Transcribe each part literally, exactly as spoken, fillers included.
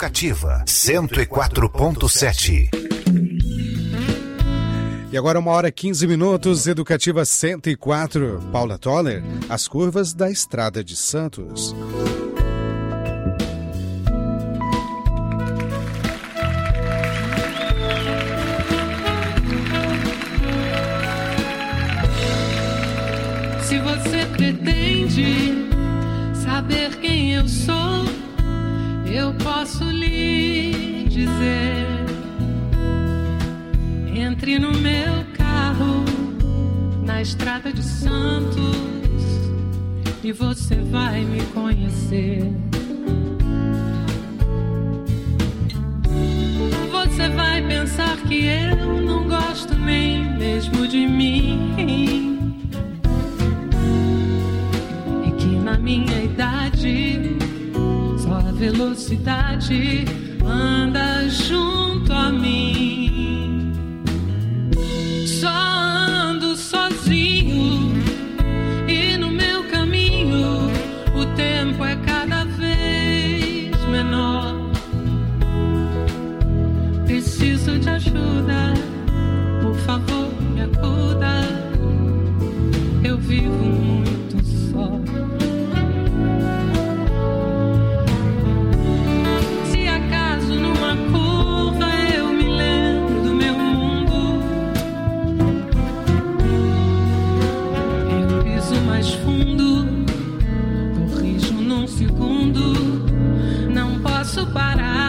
Educativa cento e quatro ponto sete. E agora uma hora e quinze minutos, Educativa cento e quatro. Paula Toller, as curvas da Estrada de Santos. Se você pretende saber quem eu sou, eu posso lhe dizer. Entre no meu carro, na Estrada de Santos, e você vai me conhecer. Você vai pensar que eu não gosto nem mesmo de mim, e que na minha idade só a velocidade anda junto a mim. Só ando sozinho e no meu caminho o tempo é cada vez menor. Preciso de ajuda, por favor me acuda. Eu vivo muito só. Se acaso numa curva eu me lembro do meu mundo, eu piso mais fundo, corrijo num segundo, não posso parar.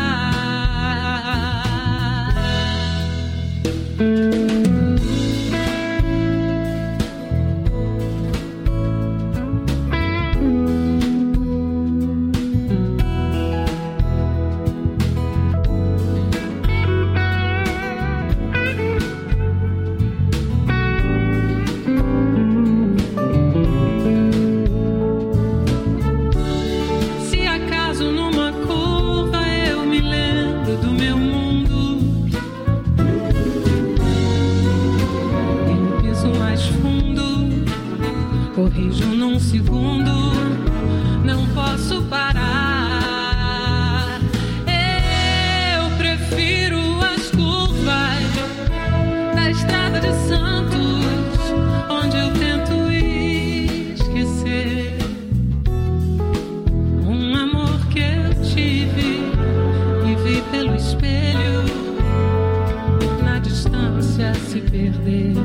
Corrijo num segundo, não posso parar. Eu prefiro as curvas da Estrada de Santos, onde eu tento esquecer um amor que eu tive e vi pelo espelho na distância se perder.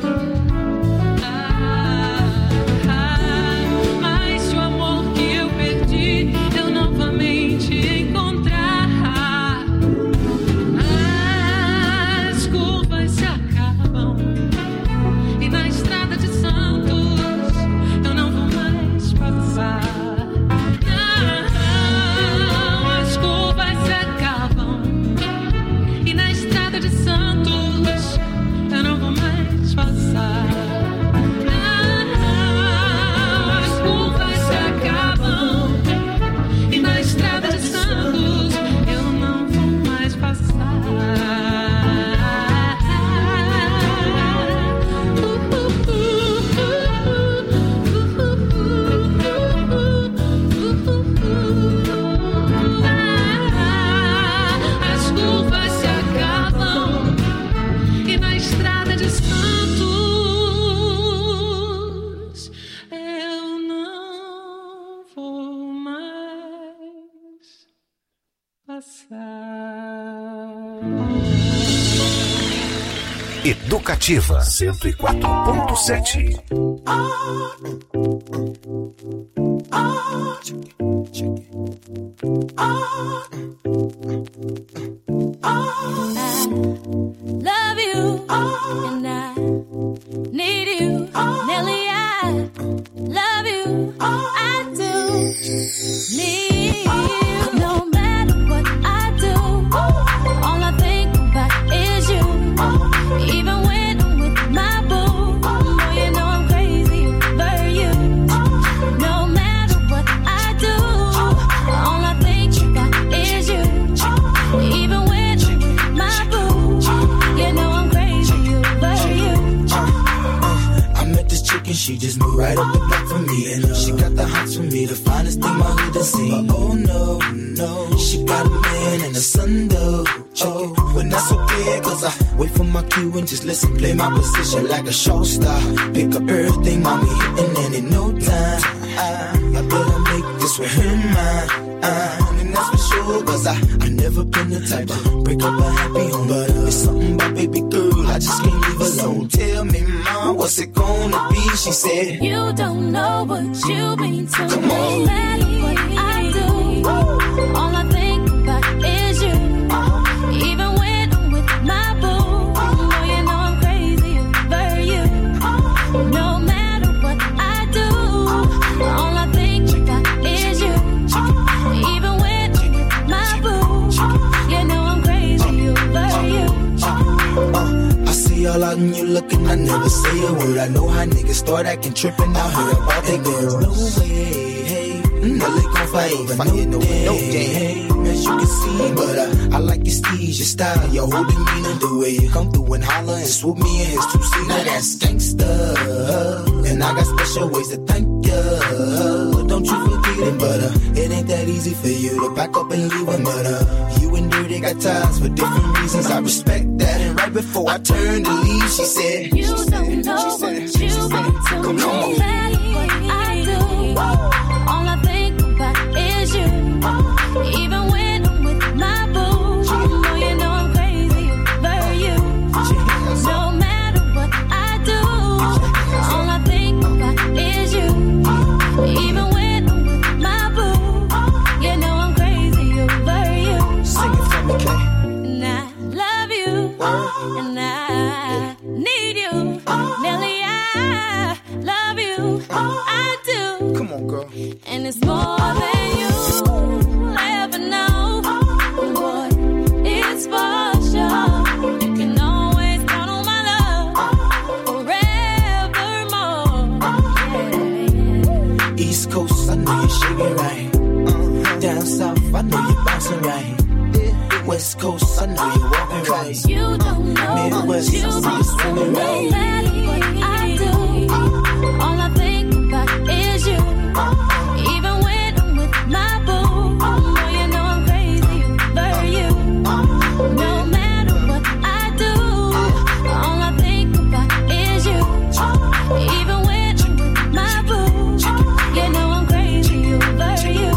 Educativa cento e quatro ponto sete. Love you and I need you, Nelly. I love you, I do need you. No matter what I do, all I think about is you. Even when I'm with my boo, oh, you know I'm crazy over you. No matter what I do, all I think about is you. Even when I'm with my boo, you know I'm crazy over you. I met this chick and she just moved right up the block for me. And uh, she got the hots for me, the finest thing my hood has seen. But oh no, no, she got a man and a son though. Oh, but that's okay, cause I wait for my cue and just listen, play my position like a show star. Pick up everything, mommy hitting, and in no time, I, I better make this with her mine. Uh, and that's for sure, cause I, I never been the type to break up a happy home. But uh, it's something about baby girl, I just can't leave alone. Tell me, mom, what's it gonna be? She said, you don't know what you mean to Come me. on. No matter what I do, all I think about is you. Even when I'm with my boo, oh, you know I'm crazy over you. No matter what I do, all I think about is you. Even when I'm with my boo, you know I'm crazy over you. Uh, I see all out and you looking, I never say a word. I know how niggas start acting trippin', I heard about they girls. No way, hey, no they gon' fight over no, no day, no day. Hey, as you can see, but uh, I like your steez, your style, your whole demeanor, the way you come through and holler and swoop me in his two-seater. Now that's gangsta, and I got special ways to thank you. Don't you forget it, but uh, it ain't that easy for you to back up and leave him. But uh, you and Dirty got ties for different reasons. I respect that. And right before I turned to leave, she said, you she don't said, know she said, what she you said, mean to come me. on. No matter what I do, all I think about is you. Even when I'm with my boo, oh, you know I'm crazy over you. No matter what I do, all I think about is you. Even when I'm with my boo, you know I'm crazy over you. Sing it for me, Kay. And I love you, and I need you, Nelly. I love you, I do. Come on, girl. And it's more than you ever know. Boy, it's for sure. You can always count on my love forevermore. Yeah, yeah. East Coast, I know you're shaking right. Uh, down south, I know you're bouncing right. West Coast, I know you're walking right. You don't know Midwest, what you I see you mean to swimming me. right. No matter what I do, all I think about is you. Even when I'm with my boo, oh, you know I'm crazy over you. No matter what I do, all I think about is you. Even when I'm with my boo, you know I'm crazy over you.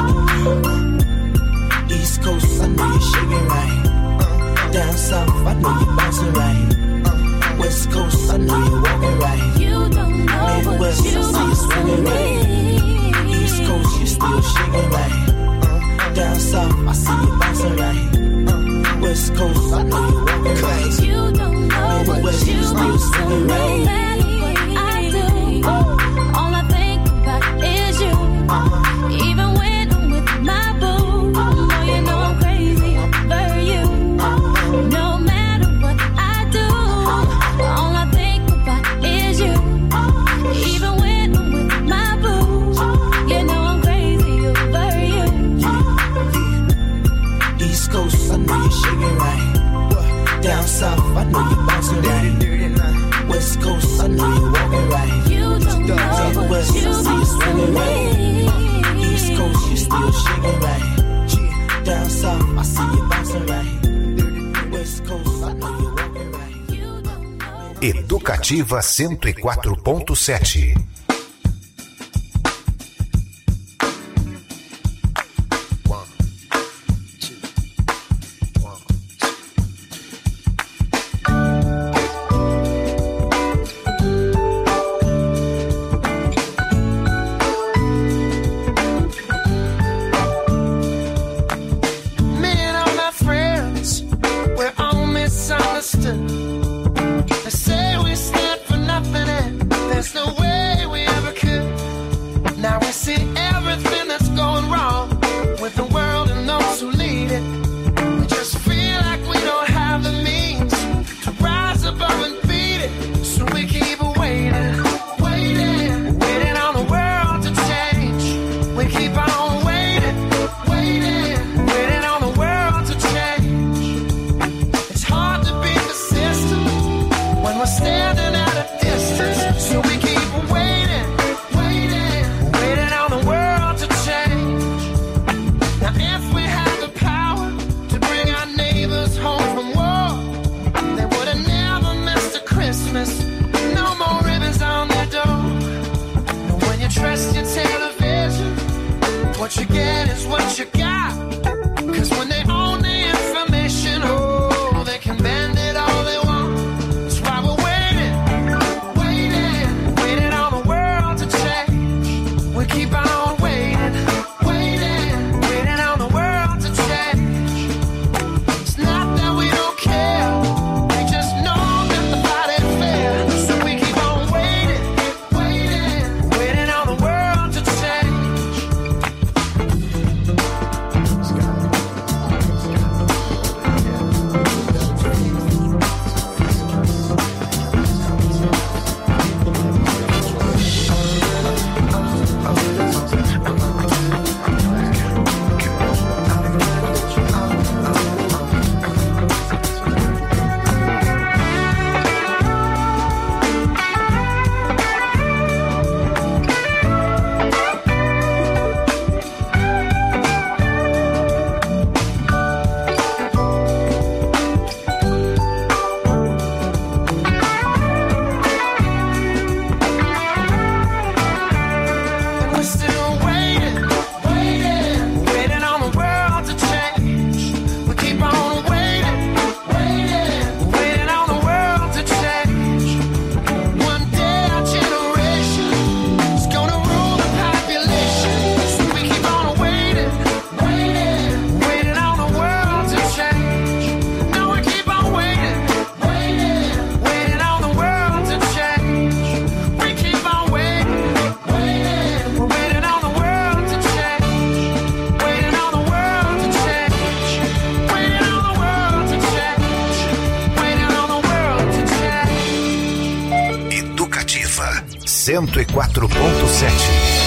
East Coast, I know you're shaking right. Down south, I know you're bouncing right. West Coast, I know you're walking right. You don't know Midwest, what you I see you swimming right. mean. East Coast, you're still shaking right. Down south, I see you bouncing right. West Coast, I know you're walking right. You don't know what Midwest, you you still mean to swimming me. right. No matter what I do, all I think about is you. Even when I'm with my boo, oh, you know I'm crazy over you. No matter what I do, all I think about is you. Even when I'm with my boo, you know I'm crazy over you. East Coast, I know you're shaking right. Down south, I know you're bouncing right. West Coast, I know you're walking right. You don't know what West, you I see you swimming right. mean. East Coast, you're still shaking right. Down south, I see you bouncing right. West Coast, I know you're walking right. You don't know. Educativa cento e quatro ponto sete. Me and all my friends, we're all misunderstood. They say we stand for nothing and there's no way we ever could. Now we see everything that's going wrong with the world and those who lead it. We just feel like we don't have the means to rise above and beat it. So we keep waiting, waiting, waiting on the world to change. We keep on waiting, waiting, waiting on the world to change. It's hard to be persistent when we're standing at a distance. So we keep waiting, waiting. cento e quatro ponto sete.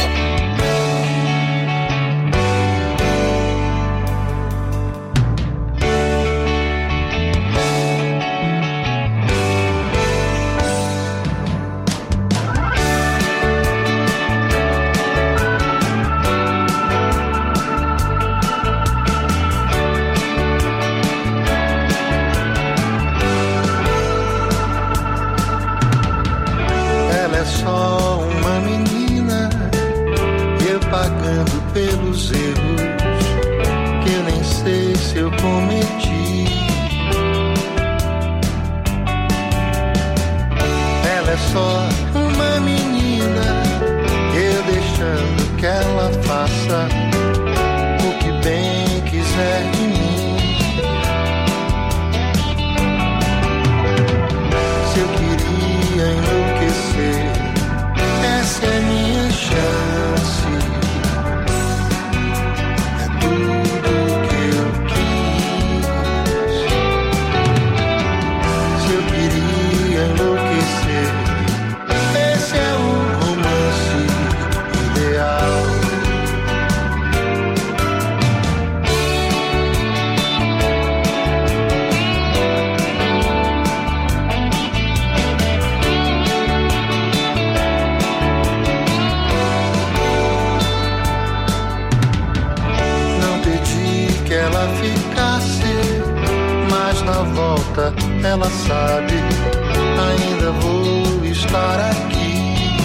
Ela sabe, ainda vou estar aqui.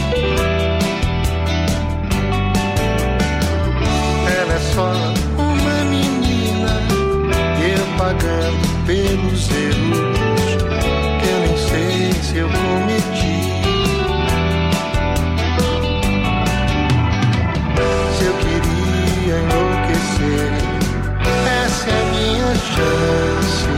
Ela é só uma menina, eu pagando pelos erros que eu nem sei se eu cometi. Se eu queria enlouquecer, essa é a minha chance.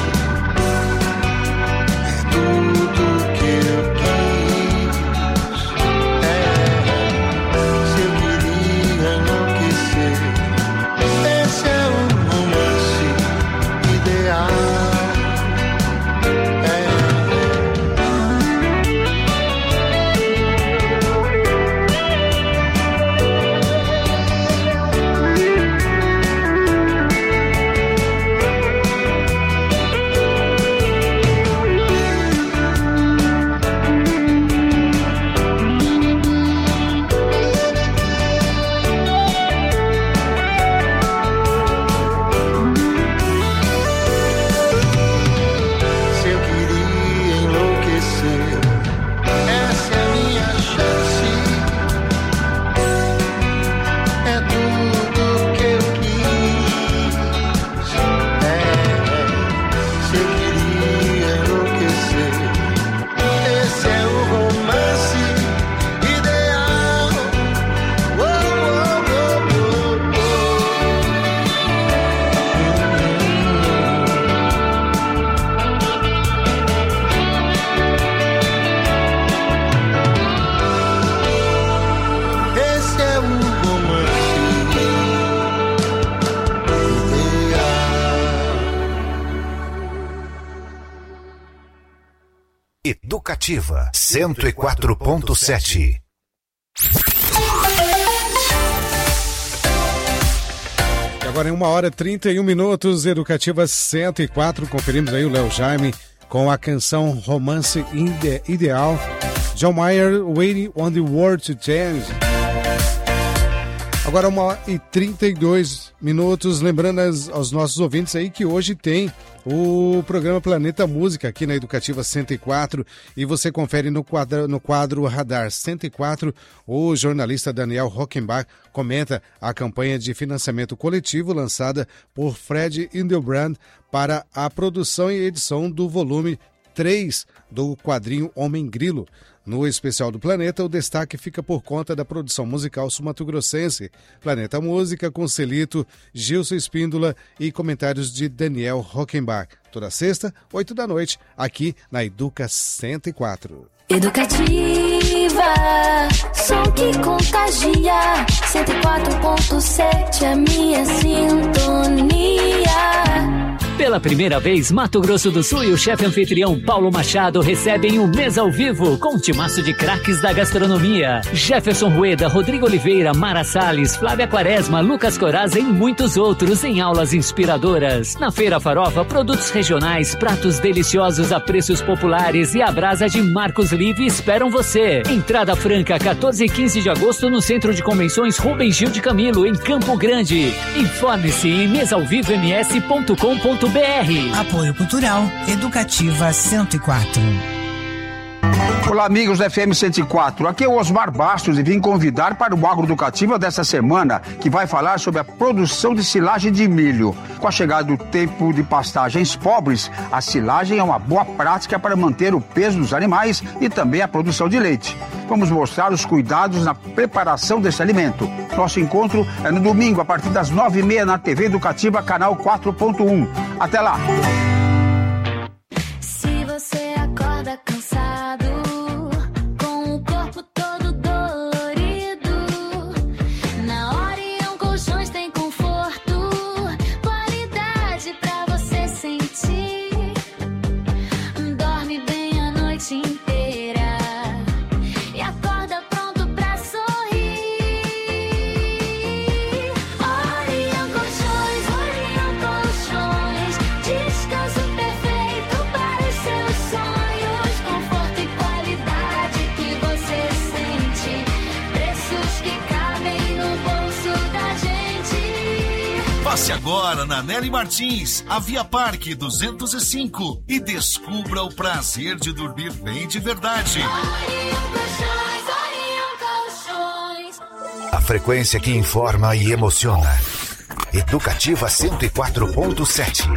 Educativa cento e quatro ponto sete. Agora em uma hora e trinta e um minutos, Educativa cento e quatro, conferimos aí o Léo Jaime com a canção Romance Ide- Ideal, John Mayer, Waiting on the World to Change. Agora uma hora e trinta e dois minutos, lembrando as, aos nossos ouvintes aí que hoje tem o programa Planeta Música aqui na Educativa cento e quatro, e você confere no quadro, no quadro Radar cento e quatro, o jornalista Daniel Hockenbach comenta a campanha de financiamento coletivo lançada por Fred Hildebrand para a produção e edição do volume três do quadrinho Homem Grilo. No especial do Planeta, o destaque fica por conta da produção musical sumatogrossense. Planeta Música com Celito, Gilson Espíndola e comentários de Daniel Hockenbach. Toda sexta, oito da noite, aqui na Educa cento e quatro. Educativa, som que contagia, cento e quatro ponto sete, a minha sintonia. Pela primeira vez, Mato Grosso do Sul e o chefe anfitrião Paulo Machado recebem o Mesa ao Vivo com um timaço de craques da gastronomia. Jefferson Rueda, Rodrigo Oliveira, Mara Salles, Flávia Quaresma, Lucas Coraza e muitos outros em aulas inspiradoras. Na Feira Farofa, produtos regionais, pratos deliciosos a preços populares e a brasa de Marcos Live esperam você. Entrada franca, quatorze e quinze de agosto no Centro de Convenções Rubem Gil de Camilo, em Campo Grande. Informe-se em mesa ao vivo m s ponto com ponto b r. Apoio Cultural Educativa cento e quatro. Olá, amigos da F M cento e quatro. Aqui é o Osmar Bastos e vim convidar para o Agroeducativa desta semana, que vai falar sobre a produção de silagem de milho. Com a chegada do tempo de pastagens pobres, a silagem é uma boa prática para manter o peso dos animais e também a produção de leite. Vamos mostrar os cuidados na preparação desse alimento. Nosso encontro é no domingo, a partir das nove e meia, na T V Educativa, canal quatro ponto um. Até lá! Se você acorda cansado, com o corpo todo dolorido, na Orion Colchões tem conforto, qualidade pra você sentir. Dorme bem a noite inteira e acorda pronto pra sorrir. Orion Colchões, Orion Colchões, descanso perfeito para os seus sonhos, conforto e qualidade que você sente, preços que cabem no bolso da gente. Passe agora na Nelly Martins, a Via Parque duzentos e cinco, e descubra o prazer de dormir bem de verdade. Orion Colchões, Orion Colchões. A frequência que informa e emociona. Educativa cento e quatro ponto sete.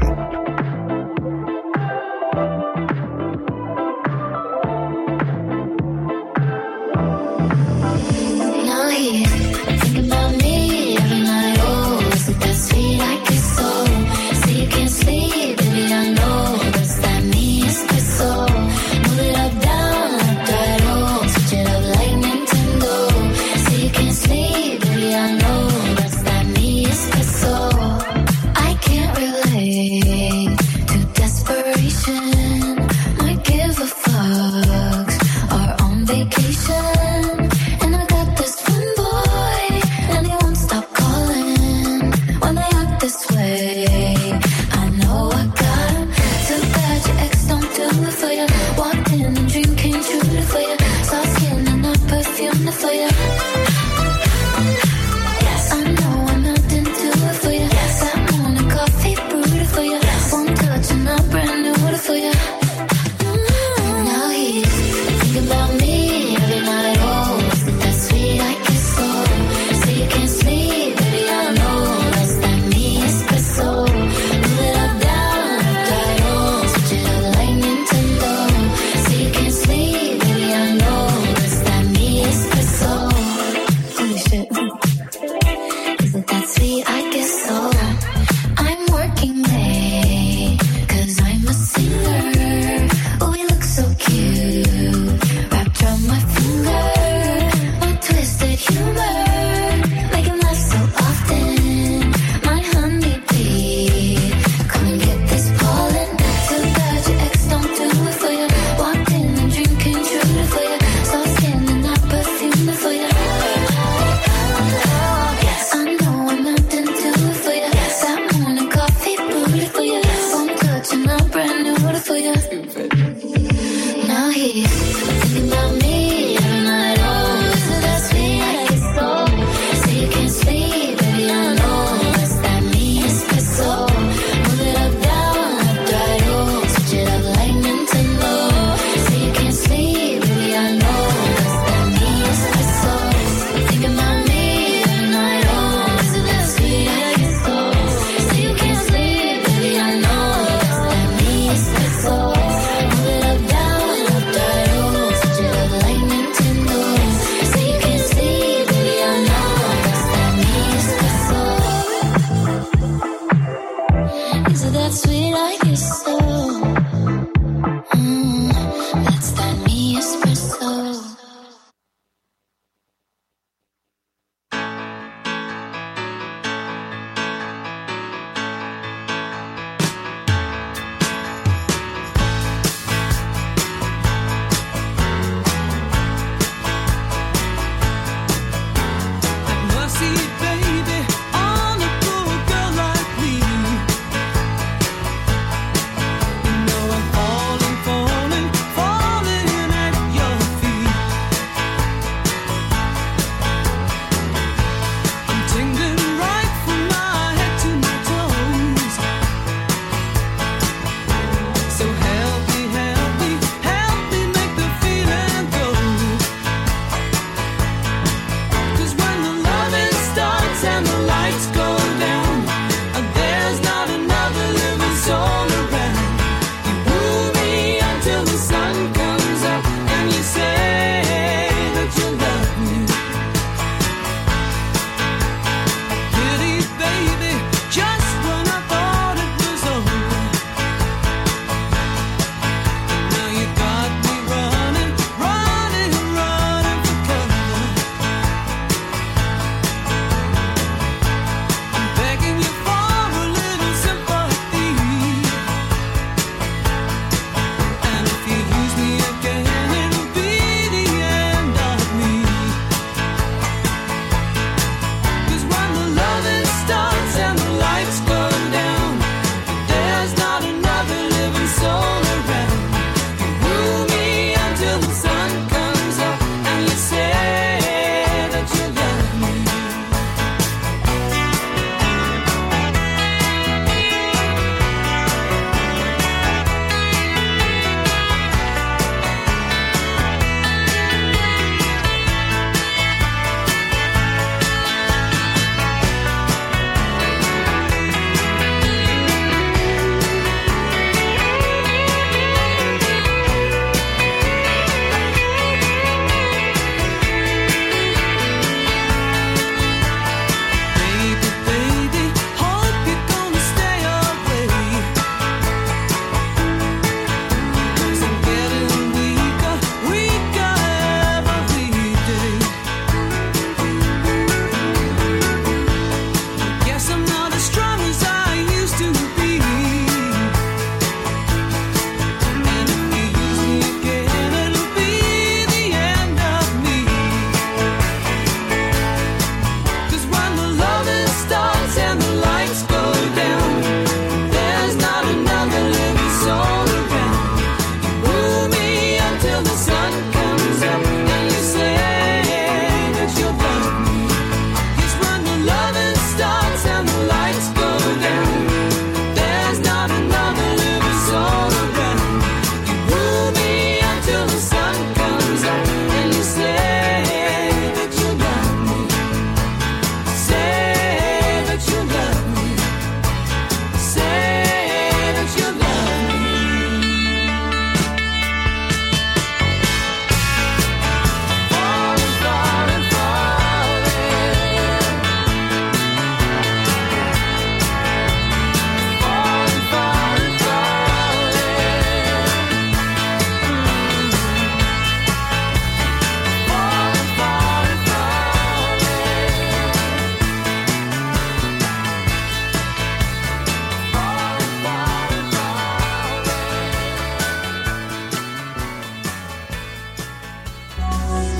Now here, think about me every night. Oh, is it that sweet I get so? Say you can't sleep, baby, I know. What's that mean? Espresso. Move it up, down, left, right, oh. Switch it up like Nintendo. Say you can't sleep, baby, I know. What's that mean? Espresso. I can't relate to desperation. Might give a fuck or on vacation. And I got this one boy, and he won't stop calling when they act this way. I know I got him. Too bad your ex don't do it for you. Walked in and dream came true for you. Soft skin and not perfume for you. Yes, I know I'm not into it for you. Yes, I'm on a coffee brewed for you. One touch and I'm brand new for you. Now he's thinking about me every night. Oh, is it that sweet I get so? Say you can't sleep, baby, I know. That's that me espresso. Move it up, down, left, right, oh. Switch it up like Nintendo. Say you can't sleep, baby, I know. That's that me espresso. Holy shit. Is it that sweet I get so? I'm working late, cause I'm a singer. Oh, we look so cute, wrapped around my finger. My twisted humor, make him laugh so often. My honeybee, come and get this pollen. Too bad your ex don't do it for you. Walked in and dream came true for you. Soft skin and not perfume for you. Yes, I know I'm not into it for you. Yes, I'm on a coffee brewed for you. One touch and I'm brand new for you. Now he's thinking about me every night. Oh, is it that sweet I get so? Say you can't sleep, baby, I know. That's that me espresso. Move it up, down, left, right, oh. Switch it up like Nintendo. Say you can't sleep, baby, I know. That's that me espresso. Thinking about me every night. Oh, is it that sweet I get so? Say you can't sleep, baby, I know. That's that me espresso. Move it up, down, left, right, oh. Switch it up like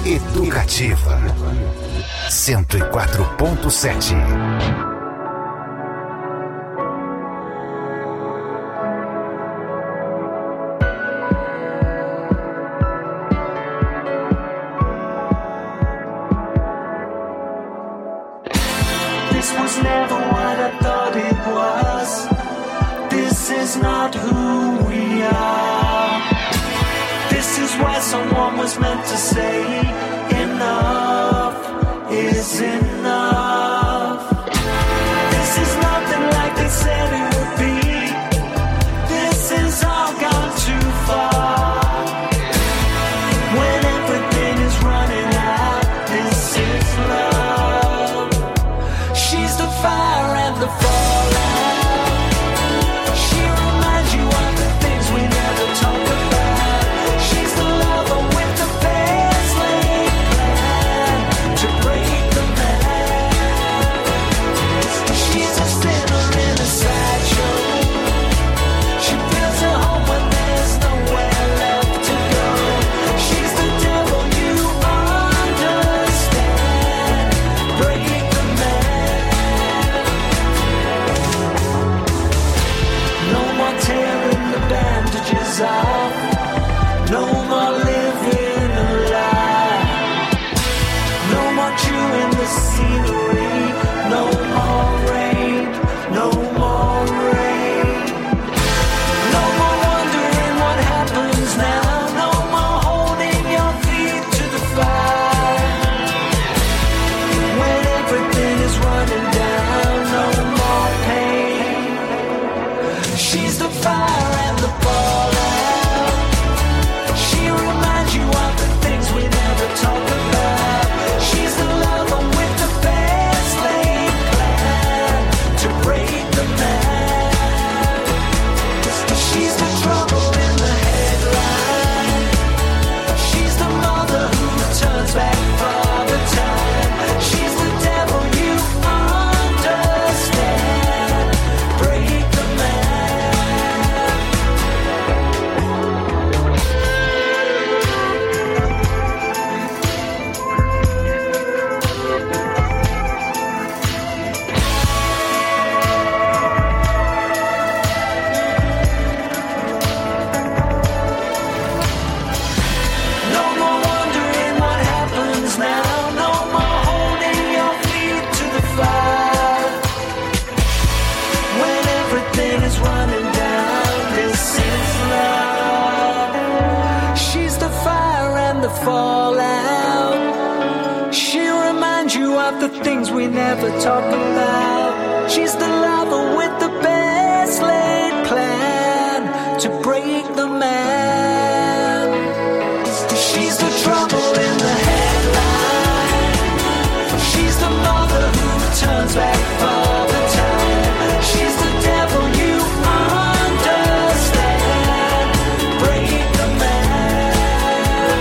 Educativa cento e quatro ponto sete. This was never what I thought it was. This is not who we are. This is why someone was meant to say enough is enough. This is nothing like they said it would be. This is all gone too far. When everything is running out, this is love. She's the fire and the fallout. She reminds you of the things we never talk about. She's the lover with the best laid plan to break the man. She's a sinner in a sideshow. She builds a home when there's nowhere left to go. She's the devil, you understand. Break the man. No more tearing the bandages off. No more living a lie. No more chewing the scenery. No more rain. No more rain. No more wondering what happens now. No more holding your feet to the fire. When everything is running down, no more pain. She's the fire and the fallout. She reminds you of the things we never talk about. She's the lover with the best laid plan to break the man. She's the trouble in the headline. She's the mother who turns back for the time. She's the devil, you understand. Break the man. No more wondering what happens now. No more holding your feet to the fire. When everything is running down, this is love. She's the fire and the fallout. She reminds you of the things we never talk about. She's the lover with the best laid plan to break the man. She's the trouble in the headline. She's the mother who turns back for the time. She's the devil, you understand. Break the man.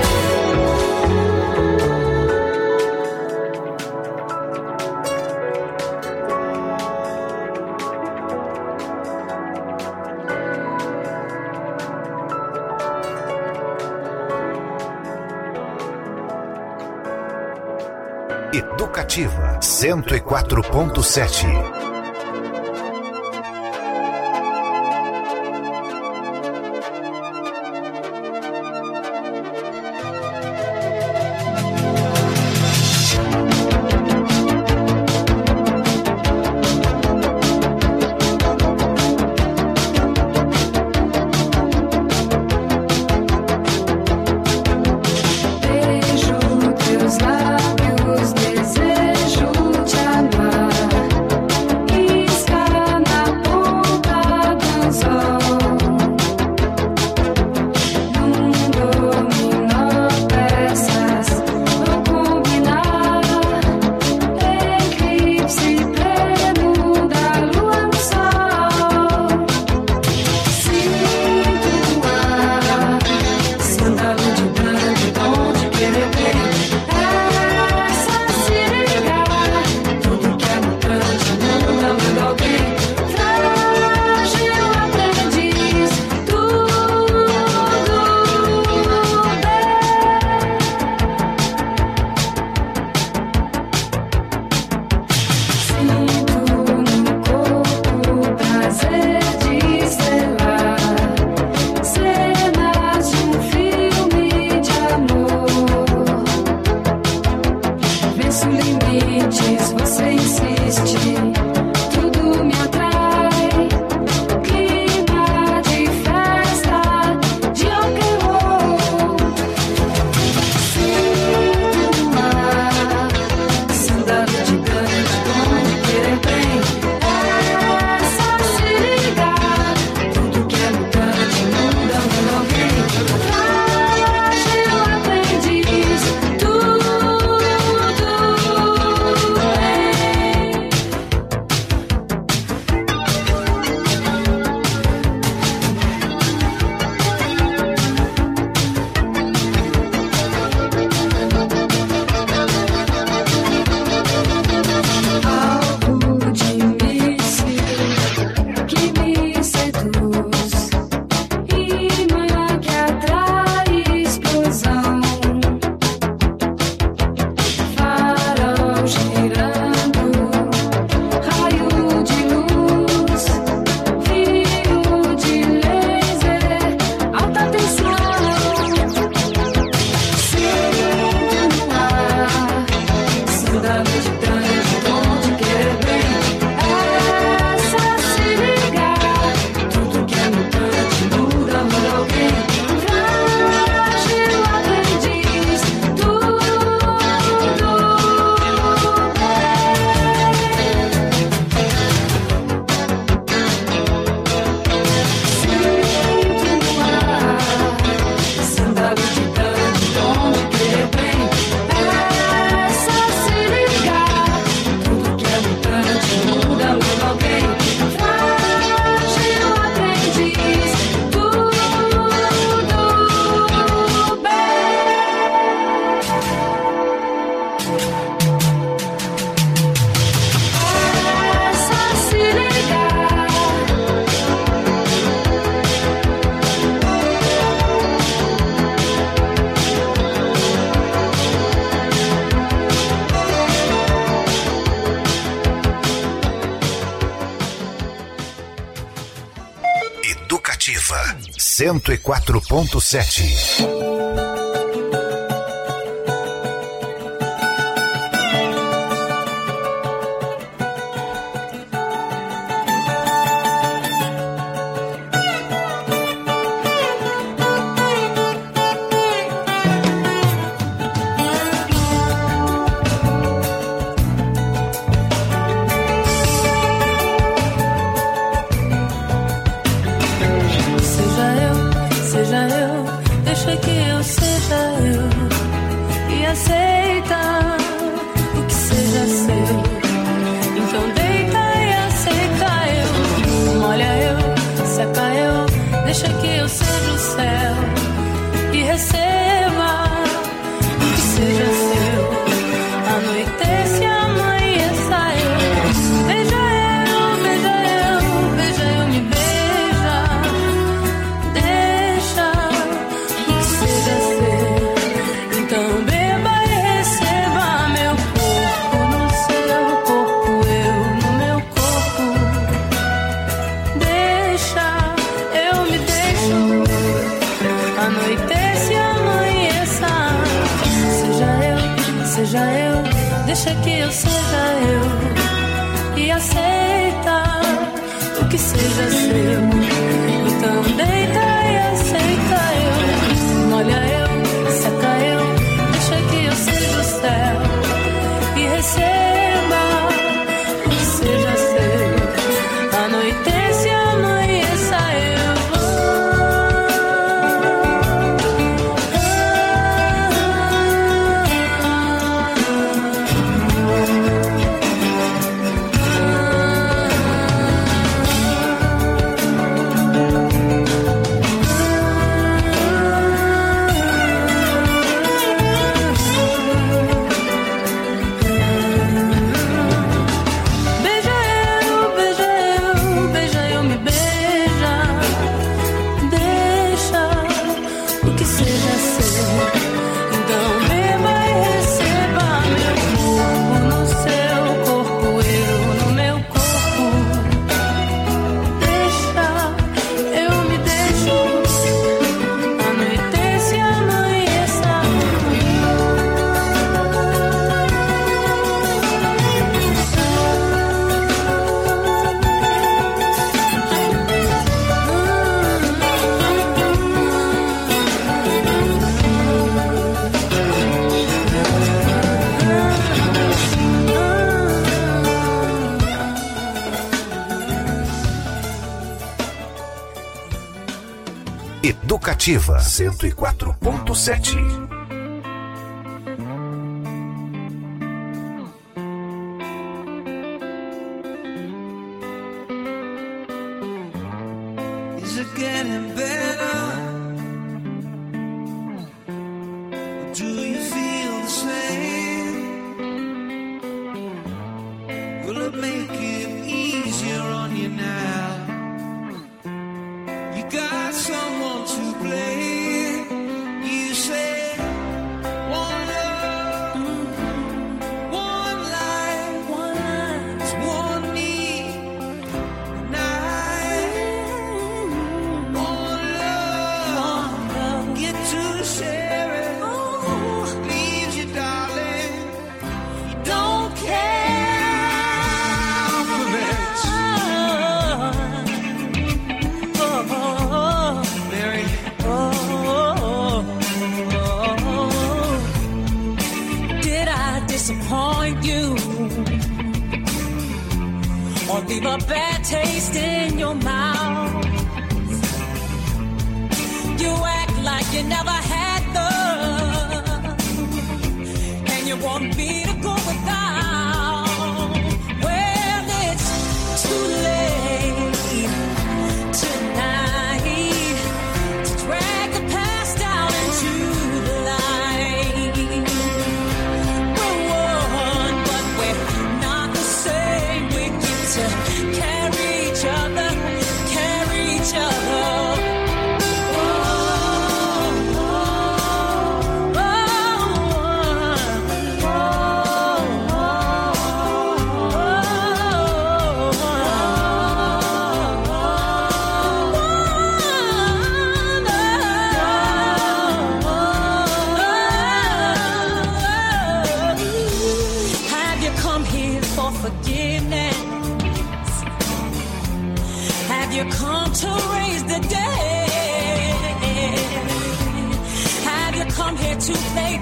Educativa cento e quatro ponto sete. Beijo teus lábios, desejo te amar. cento e quatro ponto sete. Educativa cento e quatro ponto sete. Is it getting better? Do you feel the same? Will it make it easier on you now? You got someone to blame. You say one love, one life, one life, it's one need, and I, one love, get to share it. Leaves you, darling, you don't care for it. Mary. Did I disappoint you or leave a bad taste in your mouth? You act like you never had love, and you want me to go without. Well, it's too late tonight to drag the past down into the light. We're one, but we're not the same. We get to carry each other, carry each other. Oh, oh, oh, oh. to raise the dead? Have you come here to play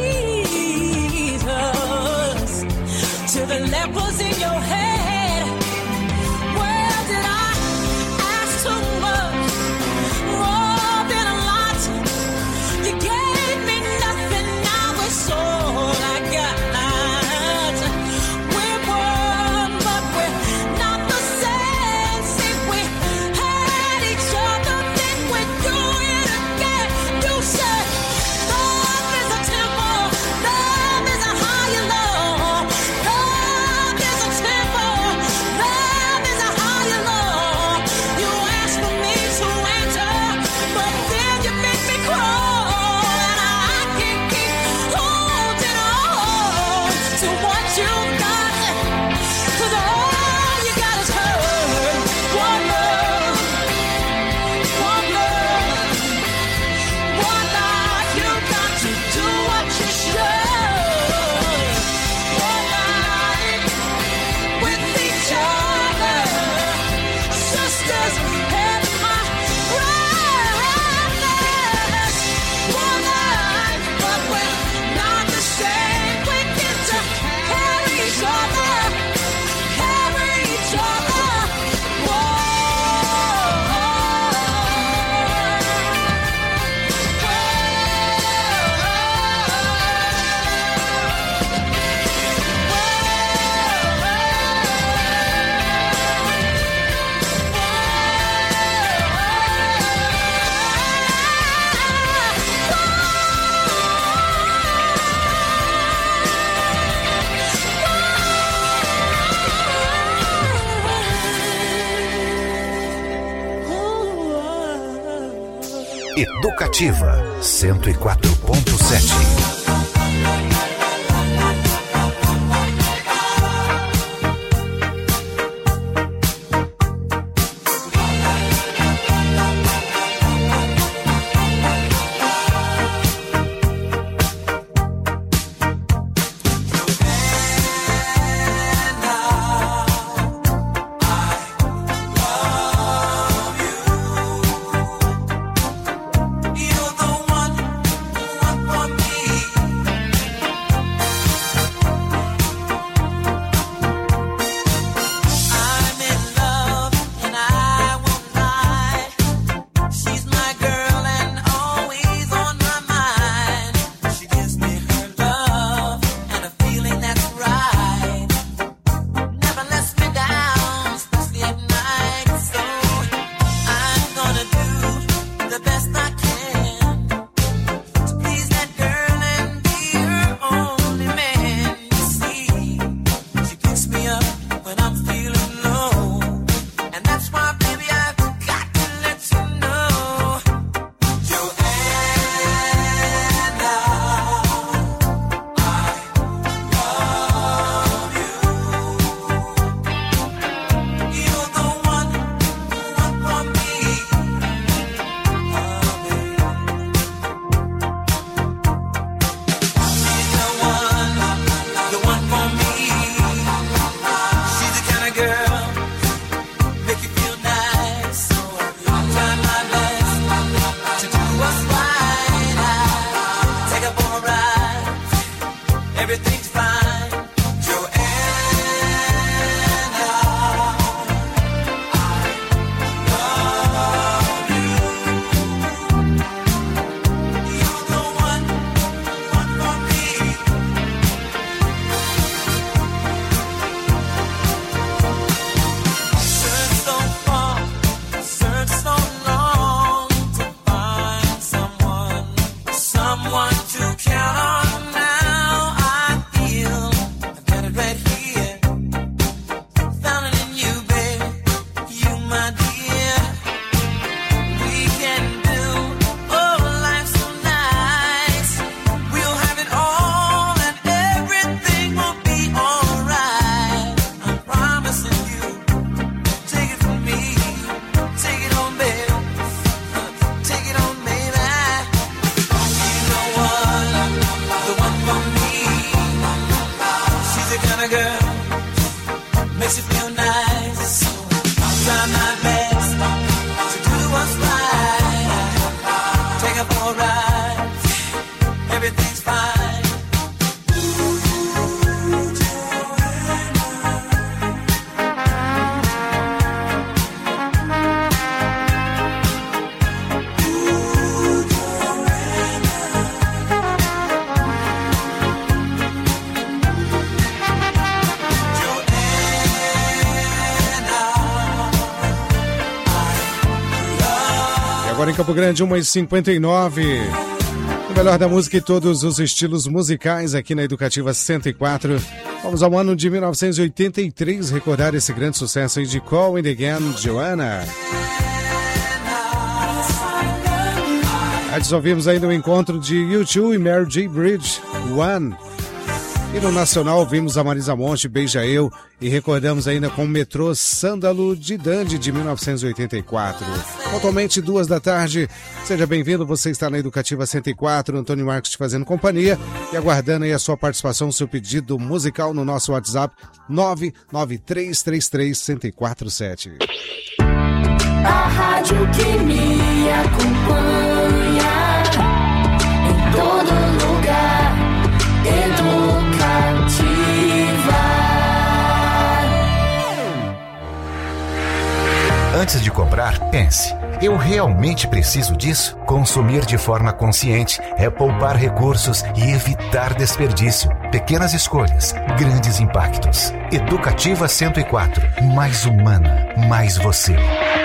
Jesus to the lepers in your head? Well, did I ask too much? More than a lot. You gave me nothing, now it's all I got. We're one, but we're not the same. See, we had each other, then we do it again. You said love is a temple, love is a higher law. Love is a temple, love is a higher law. You asked for me to enter, but then you make me crawl, and I can't keep holding on to what you got. 'Cause all you got is hurt. One love, one love, one life. You got to do what you should. One life with each other, sisters and my brothers. One life, but we're not the same. We get to carry each other, carry each other. Educativa cento e quatro ponto sete. You're the one, one for everything's fine. Agora em Campo Grande, uma e cinquenta e nove. O melhor da música e todos os estilos musicais aqui na Educativa cento e quatro. Vamos ao ano de mil novecentos e oitenta e três recordar esse grande sucesso aí de Call It Again, Joanna. Antes ouvimos ainda o encontro de U dois e Mary J. Blige, One. E no Nacional ouvimos a Marisa Monte, Beija Eu, e recordamos ainda com o Metrô Sândalo de Dande, de mil novecentos e oitenta e quatro. Atualmente, duas da tarde. Seja bem-vindo, você está na Educativa cento e quatro, Antônio Marcos te fazendo companhia e aguardando aí a sua participação, seu pedido musical no nosso WhatsApp nove nove três três três, um zero quatro sete. A rádio que me acompanha em todo lugar. Educativa. Antes de comprar, pense. Eu realmente preciso disso? Consumir de forma consciente é poupar recursos e evitar desperdício. Pequenas escolhas, grandes impactos. Educativa cento e quatro. Mais humana, mais você.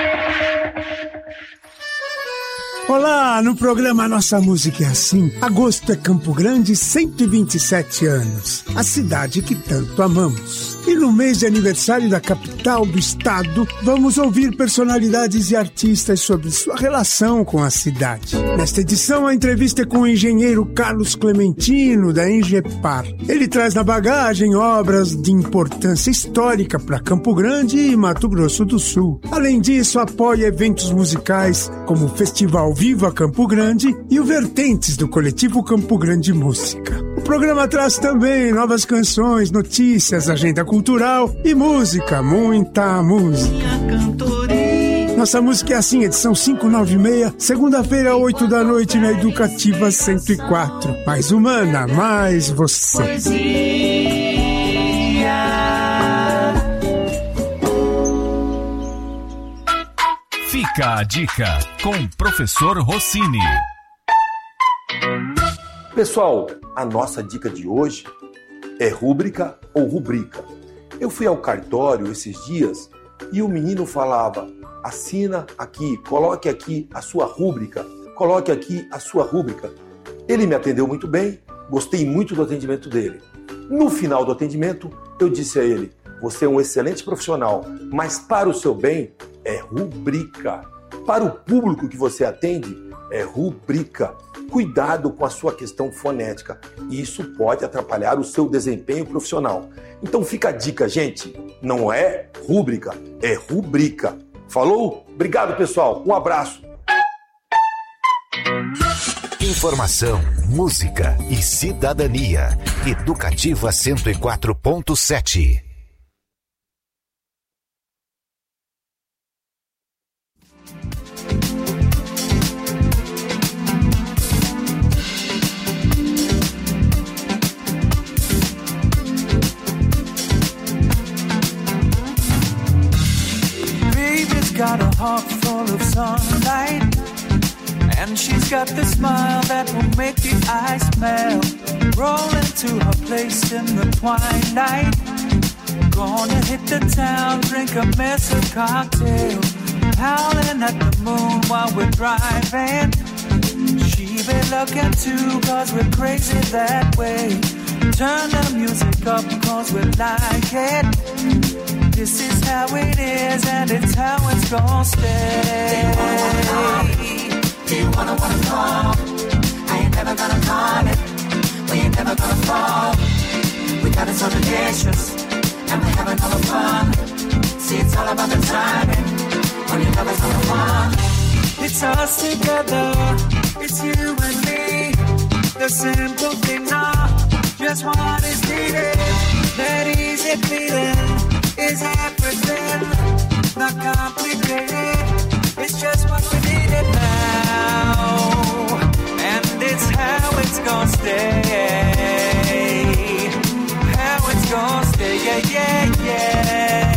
Olá, no programa Nossa Música é Assim, agosto é Campo Grande, cento e vinte e sete anos, a cidade que tanto amamos. E no mês de aniversário da capital do estado, vamos ouvir personalidades e artistas sobre sua relação com a cidade. Nesta edição, a entrevista é com o engenheiro Carlos Clementino, da Engepar. Ele traz na bagagem obras de importância histórica para Campo Grande e Mato Grosso do Sul. Além disso, apoia eventos musicais como o Festival Viva Campo Grande e o Vertentes do Coletivo Campo Grande Música. O programa traz também novas canções, notícias, agenda cultural e música, muita música. Nossa Música é Assim, edição quinhentos e noventa e seis, segunda-feira, oito da noite, na Educativa cento e quatro. Mais humana, mais você. Fica a dica com o professor Rossini. Pessoal, a nossa dica de hoje é rúbrica ou rubrica. Eu fui ao cartório esses dias e o menino falava: assina aqui, coloque aqui a sua rúbrica, coloque aqui a sua rúbrica. Ele me atendeu muito bem, gostei muito do atendimento dele. No final do atendimento, eu disse a ele: você é um excelente profissional, mas para o seu bem é rubrica. Para o público que você atende, é rubrica. Cuidado com a sua questão fonética. Isso pode atrapalhar o seu desempenho profissional. Então fica a dica, gente. Não é rúbrica, é rubrica. Falou? Obrigado, pessoal. Um abraço. Informação, música e cidadania. Educativa cento e quatro ponto sete. Got a heart full of sunlight, and she's got the smile that will make the eyes melt. Roll into her place in the twilight. Gonna hit the town, drink a mess of cocktail, howling at the moon while we're driving. She be looking too, cause we're crazy that way. Turn the music up, cause we like it. This is how it is, and it's how it's gonna stay. Do you wanna wanna call? I ain't never gonna call it. We ain't never gonna fall. We got it so delicious, and we're having all the fun. See, it's all about the timing, when you love us on the one. It's us together, it's you and me. The simple thing now, just what is needed. That easy feeling is everything, not complicated. It's just what we needed now, and it's how it's gonna stay. How it's gonna stay, yeah, yeah, yeah.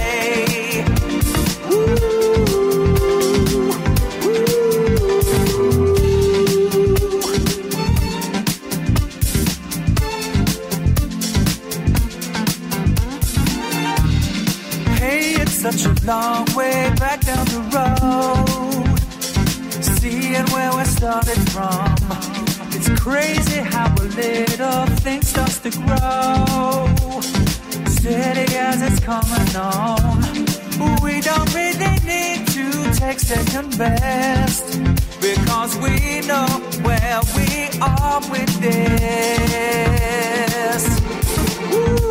Such a long way back down the road, seeing where we started from. It's crazy how a little thing starts to grow, steady as it's coming on. We don't really need to take second best, because we know where we are with this. Ooh.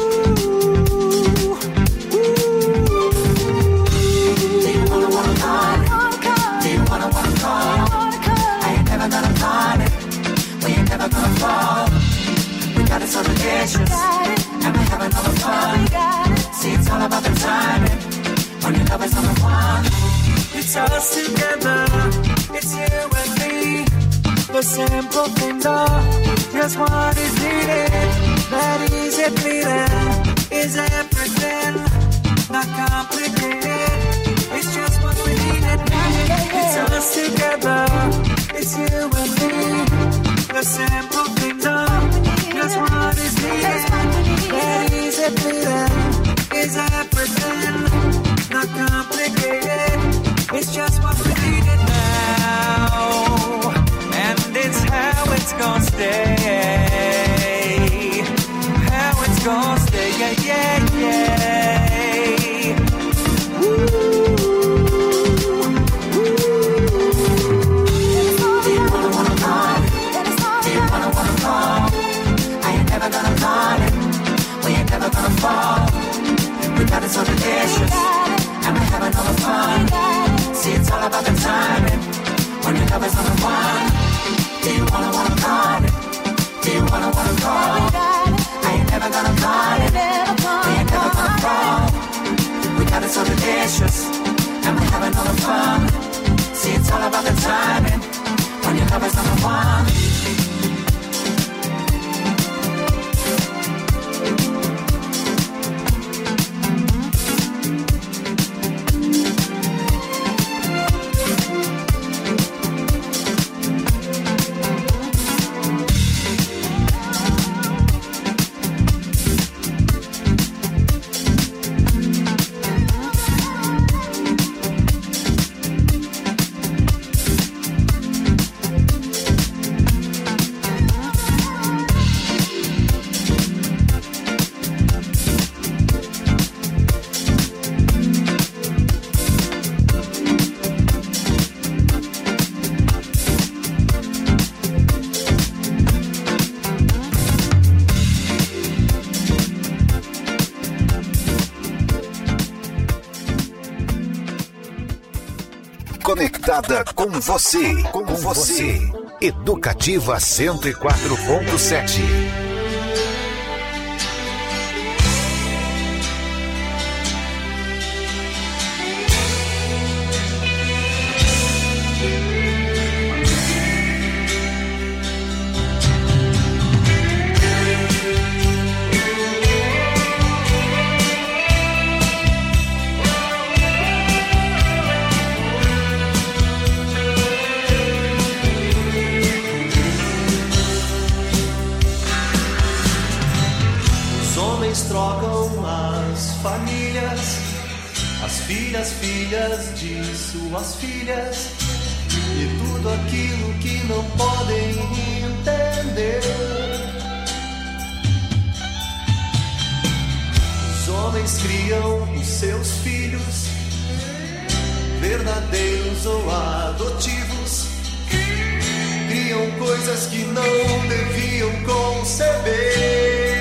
Never gonna fall. We got it so delicious, and we're having all the fun. See, it's all about the timing. When your love is on the one, it's us together. It's you and me. The simple things are just what is needed. That easy bleeding is everything. Not complicated. It's just what we needed. It's us together. It's you and me. The simple things are just what is needed. That easy bleeding is everything. Not complicated. It's just what we needed now. And it's how it's gonna stay. How it's gonna stay, yeah, yeah, yeah. Ooh. Fall. We got it so delicious, and we're having all the fun. See, it's all about the timing. When your love is on the one, do you wanna wanna call it? Do you wanna wanna call it? I ain't never gonna call it. We ain't never gonna fall. We got it so delicious, and we're having all the fun. See, it's all about the timing. When your love is on the one. Conectada com você, com, com você. você. Educativa cento e quatro ponto sete. Filhas de suas filhas e tudo aquilo que não podem entender. Os homens criam os seus filhos, verdadeiros ou adotivos, criam coisas que não deviam conceber.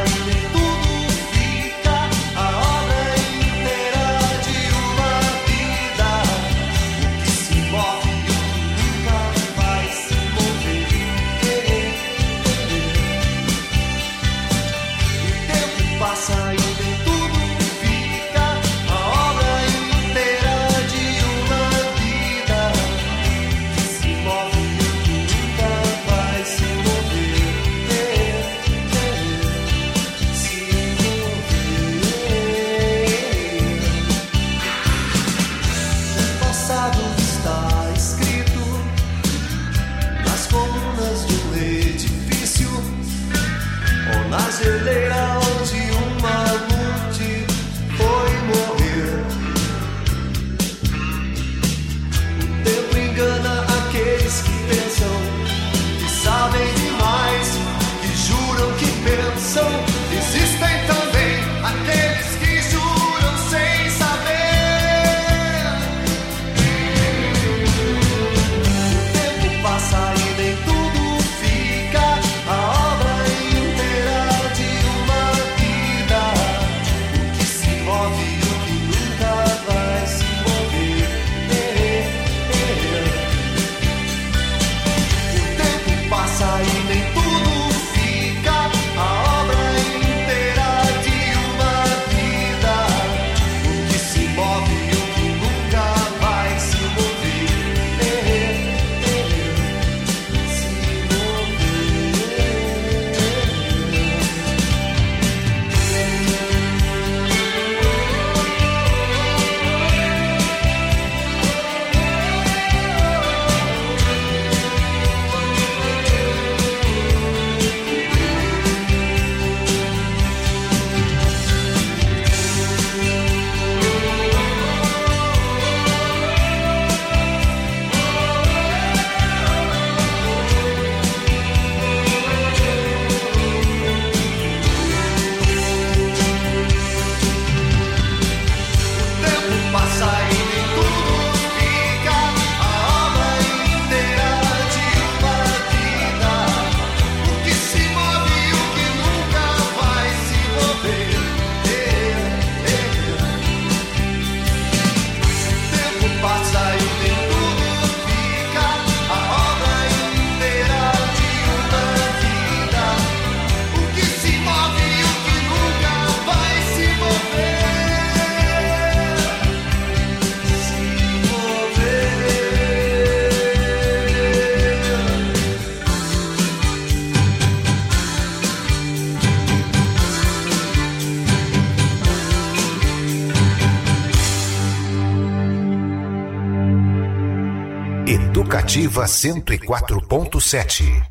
Tudo fica a obra inteira de uma vida. Educativa cento e quatro ponto sete.